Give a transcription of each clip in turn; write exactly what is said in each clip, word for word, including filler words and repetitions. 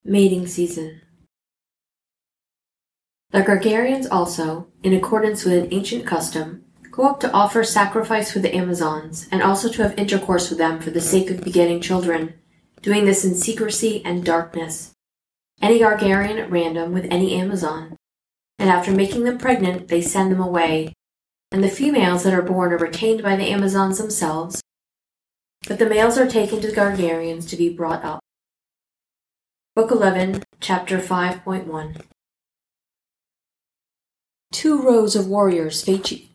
Mating season. The Gargarians also, in accordance with an ancient custom, go up to offer sacrifice for the Amazons, and also to have intercourse with them for the sake of begetting children, doing this in secrecy and darkness. Any Gargarian at random with any Amazon. And after making them pregnant, they send them away, and the females that are born are retained by the Amazons themselves, but the males are taken to the Gargarians to be brought up. Book eleven, Chapter five point one. Two rows of warriors face each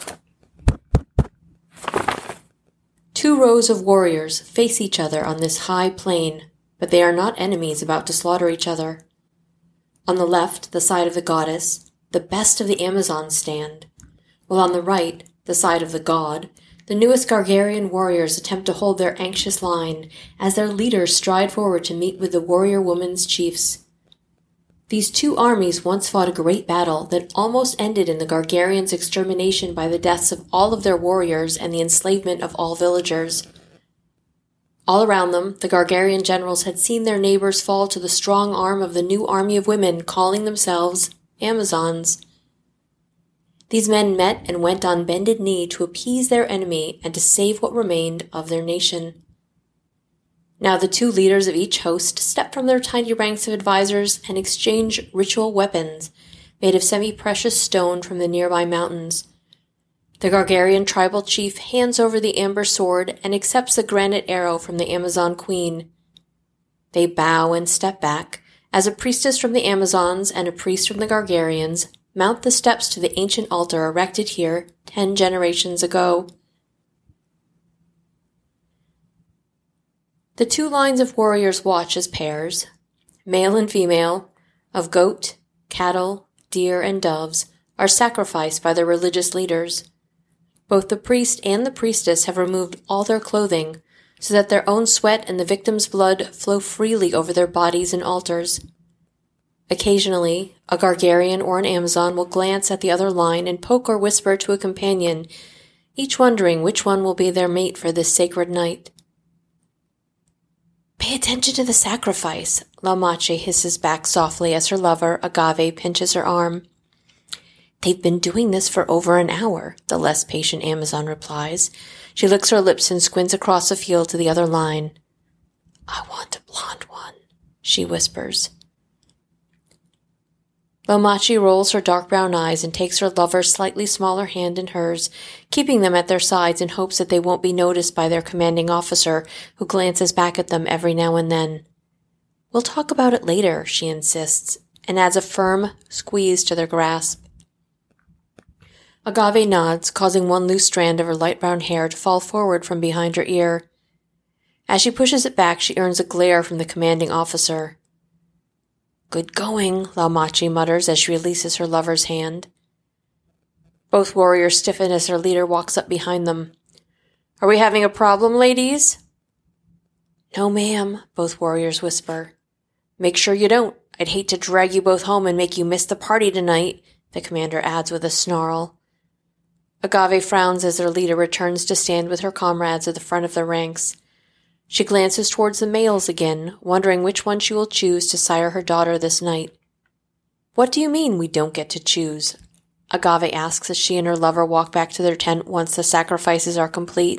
Two rows of warriors face each other on this high plain, but they are not enemies about to slaughter each other. On the left, the side of the goddess, the best of the Amazons stand, while on the right, the side of the god, the newest Gargarian warriors attempt to hold their anxious line as their leaders stride forward to meet with the warrior woman's chiefs. These two armies once fought a great battle that almost ended in the Gargarians' extermination by the deaths of all of their warriors and the enslavement of all villagers. All around them, the Gargarian generals had seen their neighbors fall to the strong arm of the new army of women calling themselves Amazons. These men met and went on bended knee to appease their enemy and to save what remained of their nation. Now the two leaders of each host step from their tiny ranks of advisors and exchange ritual weapons made of semi-precious stone from the nearby mountains. The Gargarian tribal chief hands over the amber sword and accepts the granite arrow from the Amazon queen. They bow and step back as a priestess from the Amazons and a priest from the Gargarians mount the steps to the ancient altar erected here ten generations ago. The two lines of warriors watch as pairs, male and female, of goat, cattle, deer, and doves, are sacrificed by their religious leaders. Both the priest and the priestess have removed all their clothing, so that their own sweat and the victim's blood flow freely over their bodies and altars. Occasionally, a Gargarian or an Amazon will glance at the other line and poke or whisper to a companion, each wondering which one will be their mate for this sacred night. "Pay attention to the sacrifice," Laumachi hisses back softly as her lover, Agave, pinches her arm. "They've been doing this for over an hour," the less patient Amazon replies. She licks her lips and squints across the field to the other line. "I want a blonde one," she whispers. Laumachi rolls her dark brown eyes and takes her lover's slightly smaller hand in hers, keeping them at their sides in hopes that they won't be noticed by their commanding officer, who glances back at them every now and then. "We'll talk about it later," she insists, and adds a firm squeeze to their grasp. Agave nods, causing one loose strand of her light brown hair to fall forward from behind her ear. As she pushes it back, she earns a glare from the commanding officer. "Good going," Laumachi mutters as she releases her lover's hand. Both warriors stiffen as their leader walks up behind them. "Are we having a problem, ladies?" "No, ma'am," both warriors whisper. "Make sure you don't. I'd hate to drag you both home and make you miss the party tonight," the commander adds with a snarl. Agave frowns as their leader returns to stand with her comrades at the front of their ranks. She glances towards the males again, wondering which one she will choose to sire her daughter this night. "What do you mean we don't get to choose?" Agave asks as she and her lover walk back to their tent once the sacrifices are complete.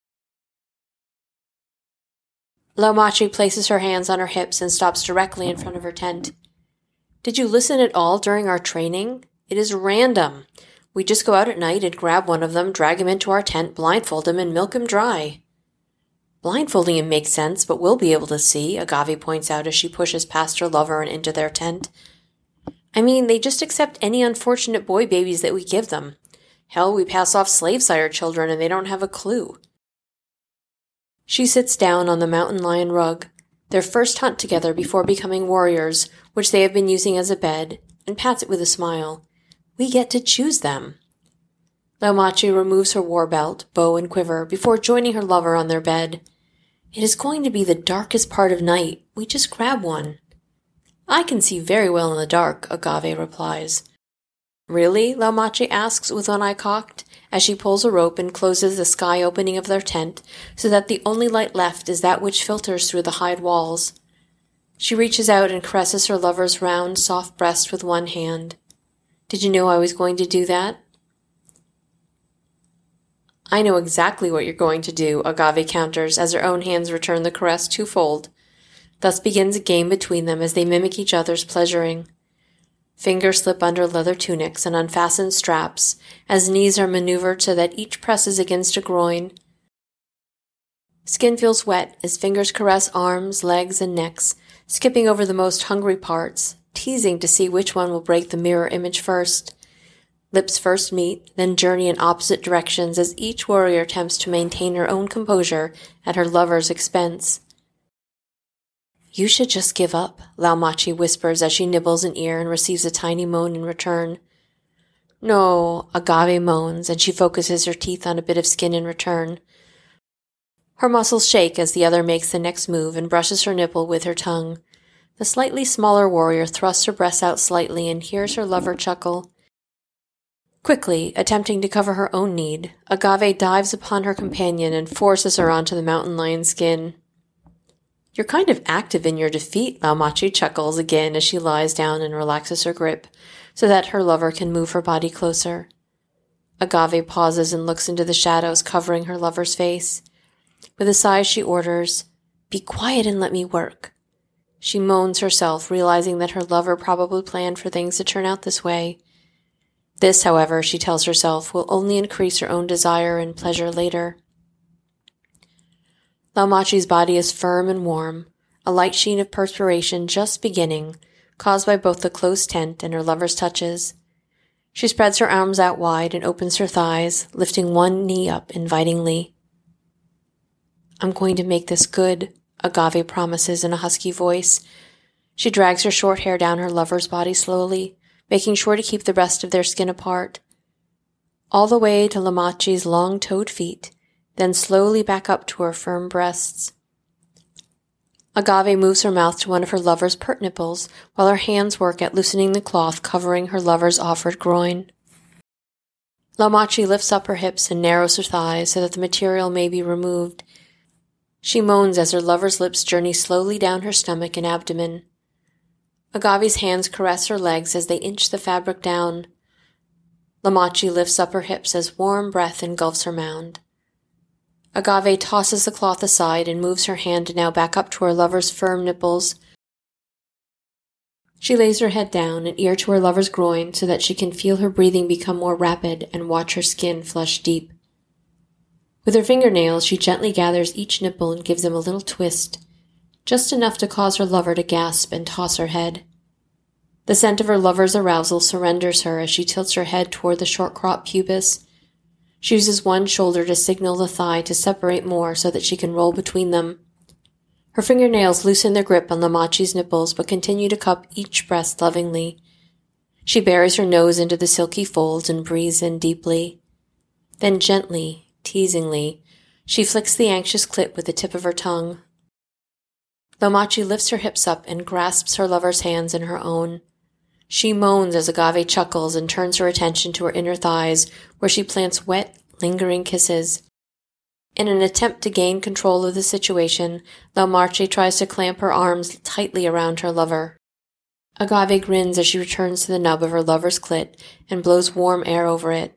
Laumachi places her hands on her hips and stops directly in front of her tent. "Did you listen at all during our training? It is random. We just go out at night and grab one of them, drag him into our tent, blindfold him, and milk him dry." "Blindfolding him makes sense, but we'll be able to see," Agave points out as she pushes past her lover and into their tent. "I mean, they just accept any unfortunate boy babies that we give them. Hell, we pass off slave-sire children and they don't have a clue." She sits down on the mountain lion rug, their first hunt together before becoming warriors, which they have been using as a bed, and pats it with a smile. "We get to choose them." Laumachi removes her war belt, bow, and quiver before joining her lover on their bed. "It is going to be the darkest part of night. We just grab one." "I can see very well in the dark," Agave replies. "Really?" Laumachi asks with one eye cocked, as she pulls a rope and closes the sky opening of their tent so that the only light left is that which filters through the hide walls. She reaches out and caresses her lover's round, soft breast with one hand. Did you know I was going to do that? I know exactly what you're going to do, Agave counters as her own hands return the caress twofold. Thus begins a game between them as they mimic each other's pleasuring. Fingers slip under leather tunics and unfasten straps as knees are maneuvered so that each presses against a groin. Skin feels wet as fingers caress arms, legs, and necks, skipping over the most hungry parts, teasing to see which one will break the mirror image first. Lips first meet, then journey in opposite directions as each warrior attempts to maintain her own composure at her lover's expense. You should just give up, Laumachi whispers as she nibbles an ear and receives a tiny moan in return. No, Agave moans, and she focuses her teeth on a bit of skin in return. Her muscles shake as the other makes the next move and brushes her nipple with her tongue. The slightly smaller warrior thrusts her breasts out slightly and hears her lover chuckle. Quickly, attempting to cover her own need, Agave dives upon her companion and forces her onto the mountain lion skin. You're kind of active in your defeat, Laumachi chuckles again as she lies down and relaxes her grip, so that her lover can move her body closer. Agave pauses and looks into the shadows covering her lover's face. With a sigh she orders, "Be quiet and let me work." She moans herself, realizing that her lover probably planned for things to turn out this way. This, however, she tells herself, will only increase her own desire and pleasure later. Laumachi's body is firm and warm, a light sheen of perspiration just beginning, caused by both the close tent and her lover's touches. She spreads her arms out wide and opens her thighs, lifting one knee up invitingly. I'm going to make this good, Agave promises in a husky voice. She drags her short hair down her lover's body slowly, making sure to keep the rest of their skin apart. All the way to Laumachi's long-toed feet, then slowly back up to her firm breasts. Agave moves her mouth to one of her lover's pert nipples, while her hands work at loosening the cloth covering her lover's offered groin. Laumachi lifts up her hips and narrows her thighs so that the material may be removed. She moans as her lover's lips journey slowly down her stomach and abdomen. Agave's hands caress her legs as they inch the fabric down. Laumachi lifts up her hips as warm breath engulfs her mound. Agave tosses the cloth aside and moves her hand now back up to her lover's firm nipples. She lays her head down, an ear to her lover's groin, so that she can feel her breathing become more rapid and watch her skin flush deep. With her fingernails, she gently gathers each nipple and gives them a little twist, just enough to cause her lover to gasp and toss her head. The scent of her lover's arousal surrenders her as she tilts her head toward the short-cropped pubis. She uses one shoulder to signal the thigh to separate more so that she can roll between them. Her fingernails loosen their grip on Laumachi's nipples but continue to cup each breast lovingly. She buries her nose into the silky folds and breathes in deeply. Then gently, teasingly, she flicks the anxious clit with the tip of her tongue. Laumachi lifts her hips up and grasps her lover's hands in her own. She moans as Agave chuckles and turns her attention to her inner thighs, where she plants wet, lingering kisses. In an attempt to gain control of the situation, Laumachi tries to clamp her arms tightly around her lover. Agave grins as she returns to the nub of her lover's clit and blows warm air over it.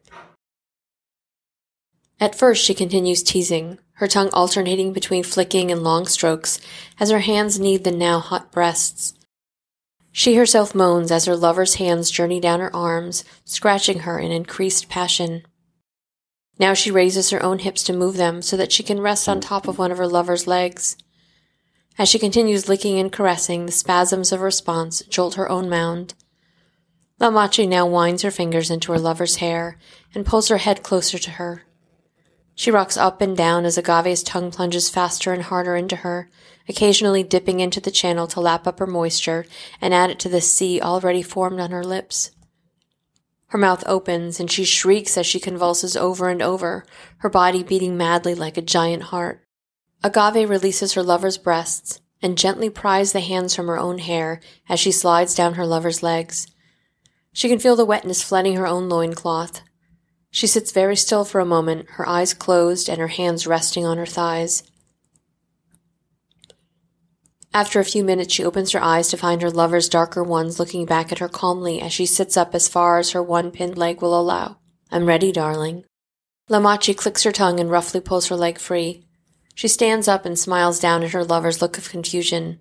At first she continues teasing, her tongue alternating between flicking and long strokes as her hands knead the now hot breasts. She herself moans as her lover's hands journey down her arms, scratching her in increased passion. Now she raises her own hips to move them so that she can rest on top of one of her lover's legs. As she continues licking and caressing, the spasms of response jolt her own mound. Laumachi now winds her fingers into her lover's hair and pulls her head closer to her. She rocks up and down as Agave's tongue plunges faster and harder into her, occasionally dipping into the channel to lap up her moisture and add it to the sea already formed on her lips. Her mouth opens, and she shrieks as she convulses over and over, her body beating madly like a giant heart. Agave releases her lover's breasts and gently pries the hands from her own hair as she slides down her lover's legs. She can feel the wetness flooding her own loincloth. She sits very still for a moment, her eyes closed and her hands resting on her thighs. After a few minutes, she opens her eyes to find her lover's darker ones looking back at her calmly as she sits up as far as her one-pinned leg will allow. "I'm ready, darling." Lamachi clicks her tongue and roughly pulls her leg free. She stands up and smiles down at her lover's look of confusion.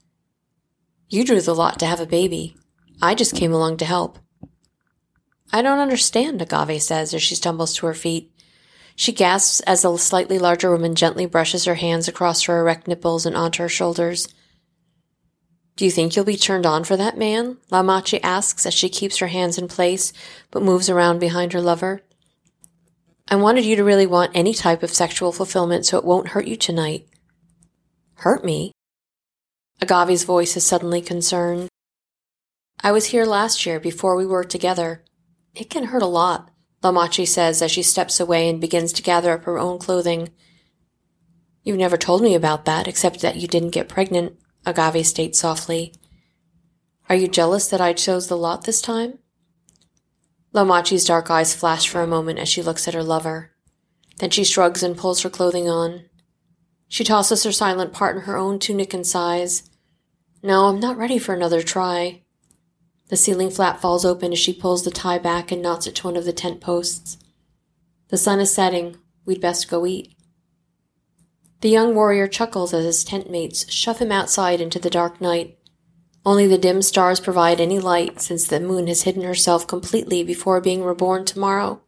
"You drew the lot to have a baby. I just came along to help." "I don't understand," Agave says as she stumbles to her feet. She gasps as the slightly larger woman gently brushes her hands across her erect nipples and onto her shoulders. "Do you think you'll be turned on for that man?" Lamachi asks as she keeps her hands in place but moves around behind her lover. "I wanted you to really want any type of sexual fulfillment so it won't hurt you tonight." "Hurt me?" Agave's voice is suddenly concerned. "I was here last year before we were together. It can hurt a lot," Lamachi says as she steps away and begins to gather up her own clothing. "You've never told me about that, except that you didn't get pregnant," Agave states softly. "Are you jealous that I chose the lot this time?" Lamachi's dark eyes flash for a moment as she looks at her lover. Then she shrugs and pulls her clothing on. She tosses her silent partner her own tunic and sighs. "No, I'm not ready for another try." The ceiling flap falls open as she pulls the tie back and knots it to one of the tent posts. "The sun is setting. We'd best go eat." The young warrior chuckles as his tent mates shove him outside into the dark night. Only the dim stars provide any light, since the moon has hidden herself completely before being reborn tomorrow.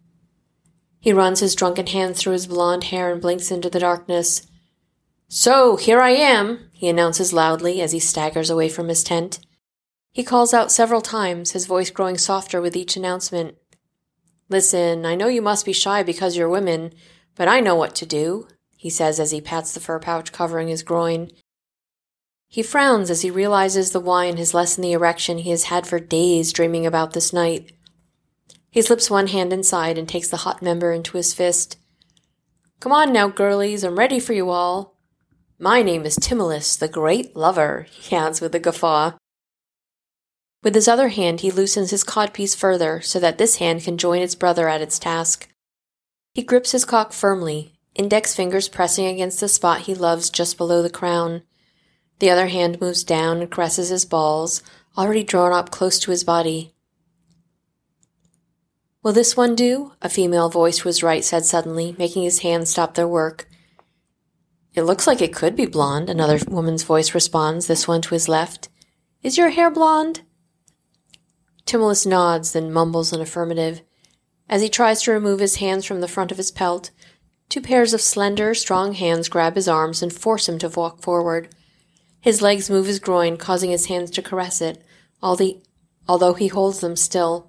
He runs his drunken hand through his blonde hair and blinks into the darkness. "So, here I am," he announces loudly as he staggers away from his tent. He calls out several times, his voice growing softer with each announcement. "Listen, I know you must be shy because you're women, but I know what to do," he says as he pats the fur pouch covering his groin. He frowns as he realizes the wine has lessened the erection he has had for days dreaming about this night. He slips one hand inside and takes the hot member into his fist. "Come on now, girlies, I'm ready for you all. My name is Timulus, the Great Lover," he adds with a guffaw. With his other hand, he loosens his codpiece further so that this hand can join its brother at its task. He grips his cock firmly, index fingers pressing against the spot he loves just below the crown. The other hand moves down and caresses his balls, already drawn up close to his body. "Will this one do?" a female voice to his right said suddenly, making his hands stop their work. "It looks like it could be blonde," another woman's voice responds, this one to his left. "Is your hair blonde?" Timulus nods, then mumbles an affirmative. As he tries to remove his hands from the front of his pelt, two pairs of slender, strong hands grab his arms and force him to walk forward. His legs move his groin, causing his hands to caress it, although he holds them still.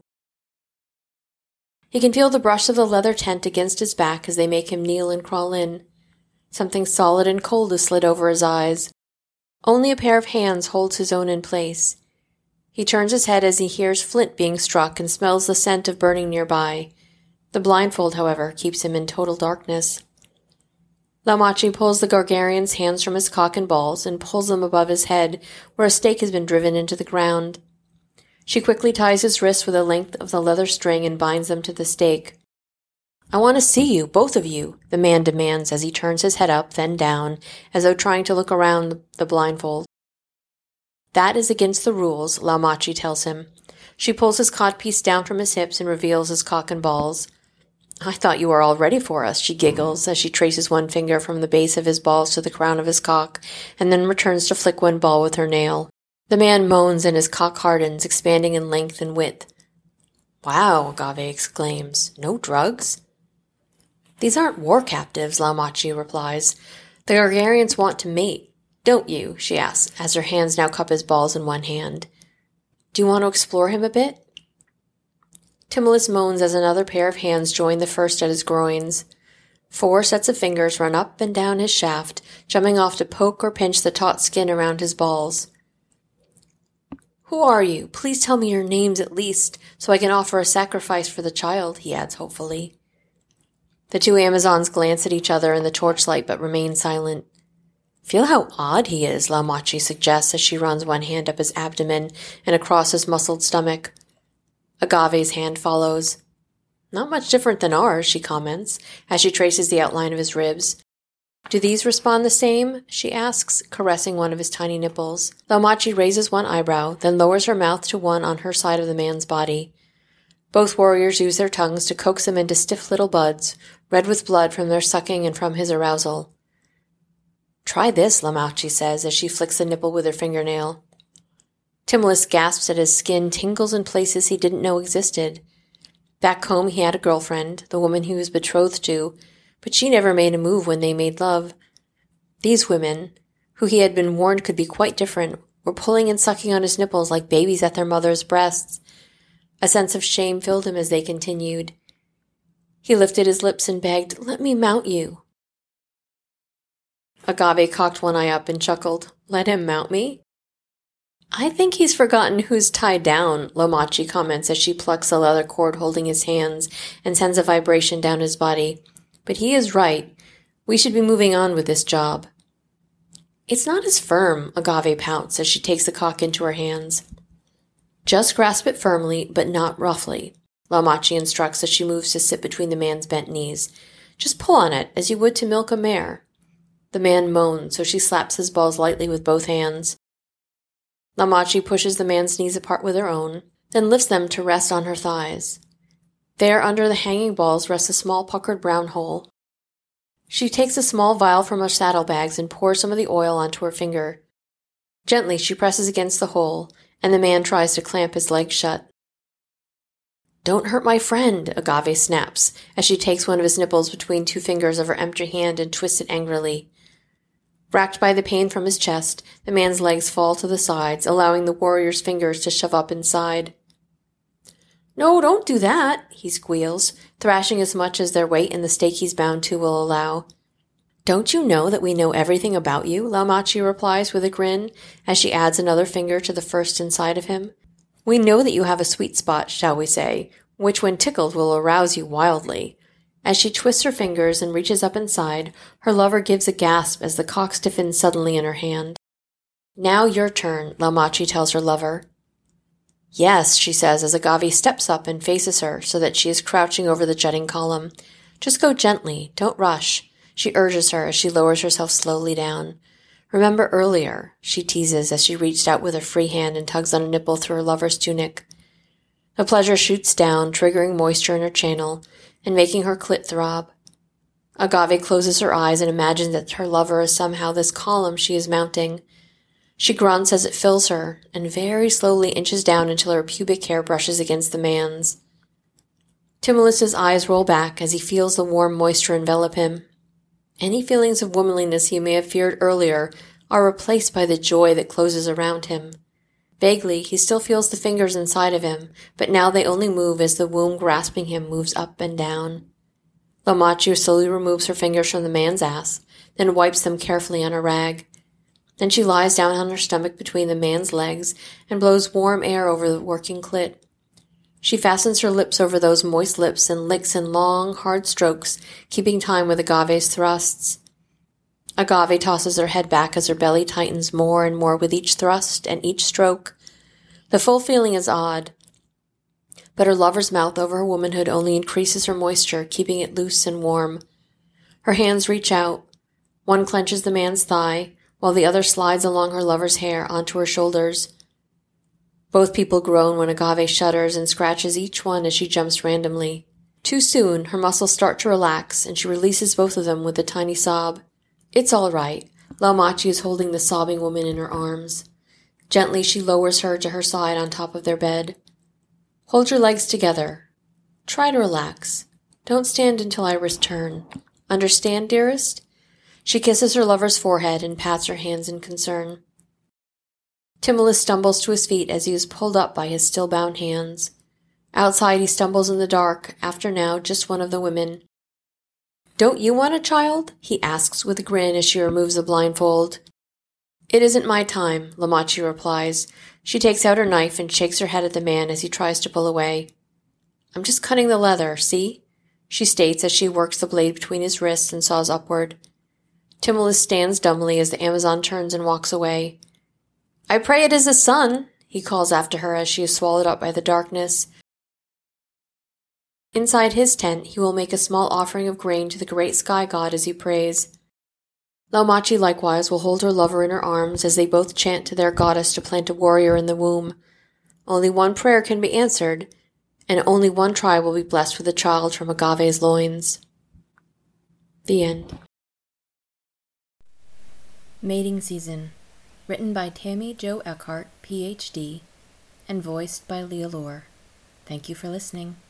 He can feel the brush of the leather tent against his back as they make him kneel and crawl in. Something solid and cold is slid over his eyes. Only a pair of hands holds his own in place. He turns his head as he hears flint being struck and smells the scent of burning nearby. The blindfold, however, keeps him in total darkness. Lamachi pulls the Gargarian's hands from his cock and balls and pulls them above his head, where a stake has been driven into the ground. She quickly ties his wrists with the length of the leather string and binds them to the stake. "I want to see you, both of you," the man demands as he turns his head up, then down, as though trying to look around the blindfold. "That is against the rules," Lamachi tells him. She pulls his codpiece down from his hips and reveals his cock and balls. "I thought you were all ready for us," she giggles as she traces one finger from the base of his balls to the crown of his cock, and then returns to flick one ball with her nail. The man moans and his cock hardens, expanding in length and width. "Wow," Agave exclaims. "No drugs?" "These aren't war captives," Lamachi replies. "The Gargarians want to mate. Don't you?" she asks, as her hands now cup his balls in one hand. "Do you want to explore him a bit?" Timulus moans as another pair of hands join the first at his groins. Four sets of fingers run up and down his shaft, jumping off to poke or pinch the taut skin around his balls. "Who are you? Please tell me your names at least, so I can offer a sacrifice for the child," he adds hopefully. The two Amazons glance at each other in the torchlight but remain silent. "Feel how odd he is," Lamachi suggests as she runs one hand up his abdomen and across his muscled stomach. Agave's hand follows. "Not much different than ours," she comments, as she traces the outline of his ribs. Do these respond the same? She asks, caressing one of his tiny nipples. Laumachi raises one eyebrow, then lowers her mouth to one on her side of the man's body. Both warriors use their tongues to coax him into stiff little buds, red with blood from their sucking and from his arousal. Try this, Laumachi says as she flicks the nipple with her fingernail. Timulus gasps as his skin tingles in places he didn't know existed. Back home he had a girlfriend, the woman he was betrothed to, but she never made a move when they made love. These women, who he had been warned could be quite different, were pulling and sucking on his nipples like babies at their mother's breasts. A sense of shame filled him as they continued. He lifted his lips and begged, "Let me mount you." Agave cocked one eye up and chuckled. "Let him mount me?" "I think he's forgotten who's tied down," Laumachi comments as she plucks a leather cord holding his hands and sends a vibration down his body. "But he is right. We should be moving on with this job." "It's not as firm," Agave pouts as she takes the cock into her hands. "Just grasp it firmly, but not roughly," Laumachi instructs as she moves to sit between the man's bent knees. "Just pull on it, as you would to milk a mare." The man moans, so she slaps his balls lightly with both hands. Laumachi pushes the man's knees apart with her own, then lifts them to rest on her thighs. There, under the hanging balls, rests a small puckered brown hole. She takes a small vial from her saddlebags and pours some of the oil onto her finger. Gently, she presses against the hole, and the man tries to clamp his legs shut. "Don't hurt my friend," Agave snaps, as she takes one of his nipples between two fingers of her empty hand and twists it angrily. Racked by the pain from his chest, the man's legs fall to the sides, allowing the warrior's fingers to shove up inside. "No, don't do that," he squeals, thrashing as much as their weight and the stake he's bound to will allow. "Don't you know that we know everything about you?" Laumachi replies with a grin, as she adds another finger to the first inside of him. "We know that you have a sweet spot, shall we say, which when tickled will arouse you wildly." As she twists her fingers and reaches up inside, her lover gives a gasp as the cock stiffens suddenly in her hand. "Now your turn," Laumachi tells her lover. "Yes," she says as Agave steps up and faces her so that she is crouching over the jutting column. "Just go gently, don't rush," she urges her as she lowers herself slowly down. "Remember earlier," she teases as she reached out with her free hand and tugs on a nipple through her lover's tunic. The pleasure shoots down, triggering moisture in her channel and making her clit throb. Agave closes her eyes and imagines that her lover is somehow this column she is mounting. She grunts as it fills her, and very slowly inches down until her pubic hair brushes against the man's. Timulus's eyes roll back as he feels the warm moisture envelop him. Any feelings of womanliness he may have feared earlier are replaced by the joy that closes around him. Vaguely, he still feels the fingers inside of him, but now they only move as the womb grasping him moves up and down. Laumachi slowly removes her fingers from the man's ass, then wipes them carefully on a rag. Then she lies down on her stomach between the man's legs and blows warm air over the working clit. She fastens her lips over those moist lips and licks in long, hard strokes, keeping time with Agave's thrusts. Agave tosses her head back as her belly tightens more and more with each thrust and each stroke. The full feeling is odd, but her lover's mouth over her womanhood only increases her moisture, keeping it loose and warm. Her hands reach out. One clenches the man's thigh, while the other slides along her lover's hair onto her shoulders. Both people groan when Agave shudders and scratches each one as she jumps randomly. Too soon, her muscles start to relax, and she releases both of them with a tiny sob. "It's all right." Laumachi is holding the sobbing woman in her arms. Gently, she lowers her to her side on top of their bed. "Hold your legs together. Try to relax. Don't stand until I return. Understand, dearest?" She kisses her lover's forehead and pats her hands in concern. Timulus stumbles to his feet as he is pulled up by his still-bound hands. Outside, he stumbles in the dark, after now just one of the women. "Don't you want a child?" he asks with a grin as she removes the blindfold. "It isn't my time," Laumachi replies. She takes out her knife and shakes her head at the man as he tries to pull away. "I'm just cutting the leather, see?" she states as she works the blade between his wrists and saws upward. Timulus stands dumbly as the Amazon turns and walks away. "I pray it is a son," he calls after her as she is swallowed up by the darkness. Inside his tent, he will make a small offering of grain to the great sky god as he prays. Laumachi likewise will hold her lover in her arms as they both chant to their goddess to plant a warrior in the womb. Only one prayer can be answered, and only one tribe will be blessed with a child from Agave's loins. The end. Mating Season, written by Tammy Jo Eckhart, P H D, and voiced by Leah Lore. Thank you for listening.